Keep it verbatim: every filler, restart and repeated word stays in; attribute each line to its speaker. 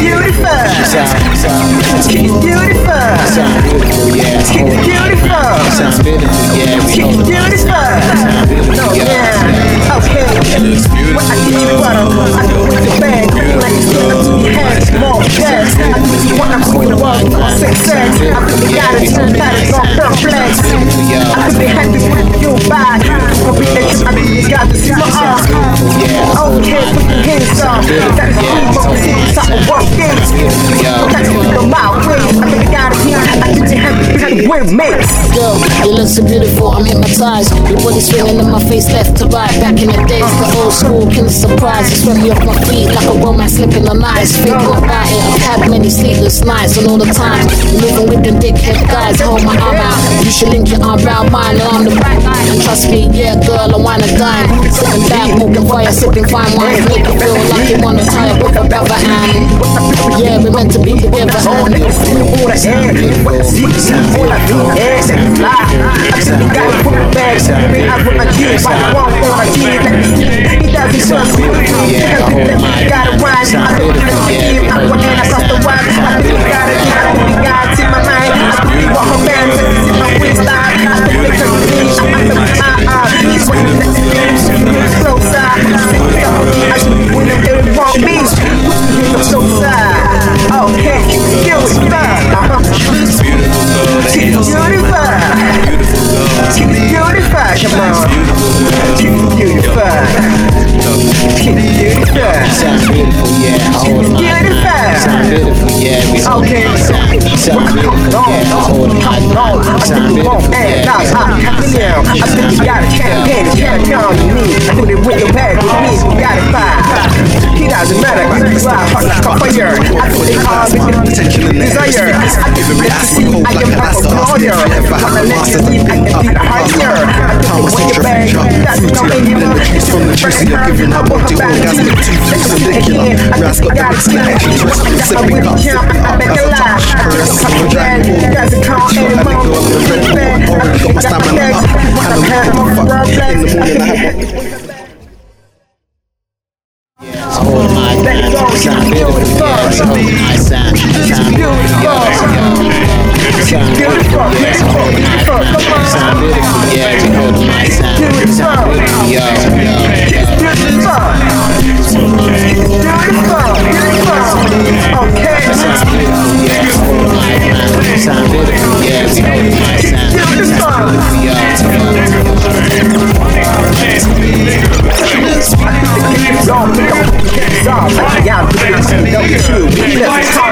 Speaker 1: beautiful.
Speaker 2: Sound, sound,
Speaker 1: She's beautiful.
Speaker 2: sound beautiful, yeah.
Speaker 1: She's beautiful.
Speaker 2: Sounds beautiful, yeah. We
Speaker 1: She's
Speaker 2: hold it.
Speaker 1: beautiful.
Speaker 2: Sound beautiful,
Speaker 1: No,
Speaker 2: yeah.
Speaker 1: yeah. Okay. When I give you water, I do with the bag. Like it's gonna be hands, more gas. I do you want I'm going to work for success. I could be got it, turn that it's on perplex. I could be happy with you bad. I'll be that you, I think you got this in my arm. Okay, put your hands up. That's the thing, but we see something working. That's the mouth way. I think you got it here. I think you have to wear makes.
Speaker 3: Yo, you look so beautiful, I'm hypnotized. Your body swinging in my face, left to right. Back in the days, the old school killer surprise. You swept me off my feet like a romance slipping on ice. Thinking about it, I've had many sleepless nights. And all the time, you're living with them dickhead guys. Hold my arm out, you should link your arm round mine. And I'm the back guy, and trust me, yeah girl, I wanna dine. Sitting back, smoking fire, sipping fine wine. Make you feel like you wanna tie up with a brother. And yeah, we're meant to be together.
Speaker 1: All the all the air, what the seats, all I do is fly. I just got to put my bags, maybe I put my jeans, but I won't put my jeans. He doesn't trust me, I gotta ride, I don't have to give, I want to across the wire, I think I gotta get, I think I gotta in my mind, I think I walk around, I see my waistline, I think they come to me, I think I are, he's when you let me in, closer, I think I should when they want me, I'm so sad, okay, you is fun, uh-huh. She's beautiful. She's beautiful. She's beautiful. Come on. She's beautiful. She's beautiful.
Speaker 2: Sound beautiful, yeah. I hold it.
Speaker 1: Beautiful.
Speaker 2: Sound beautiful, yeah. We hold
Speaker 1: Okay.
Speaker 2: it. Sound, sound beautiful, yeah. I hold it. Sound beautiful, yeah.
Speaker 1: I think you got a champagne, a champion you need. I think they with your bag with me, you got it fine. He doesn't matter, you are fucking fire. I think they call me desire. I think it's see, I am not a lawyer. When I let you leave, I can be higher. I think with your bag, that's not in your mind.
Speaker 4: From the juicy, you're giving her body orgasmic two flips follicular. Ras got the extension, twist from sipping cups.
Speaker 1: I make a lie. I think I'm bad. It doesn't count anymore.
Speaker 4: Already got my stamina up. And I'm hot, fuck. In the morning, I have
Speaker 2: I hold my mind. Sound beautiful, yeah. I hold my sound. Sound beautiful, yeah. Sound beautiful, yeah. I hold my mind. Sound beautiful, yeah. We hold my sound. Sound beautiful, yo, yo, yo.
Speaker 1: Okay.
Speaker 2: Sound beautiful, yeah. I hold my mind. Sound beautiful, yeah. We hold my sound. Sound beautiful, yo,
Speaker 1: Y'all, y'all, y'all, y'all, y'all, y'all, y'all, y'all, y'all, y'all, y'all,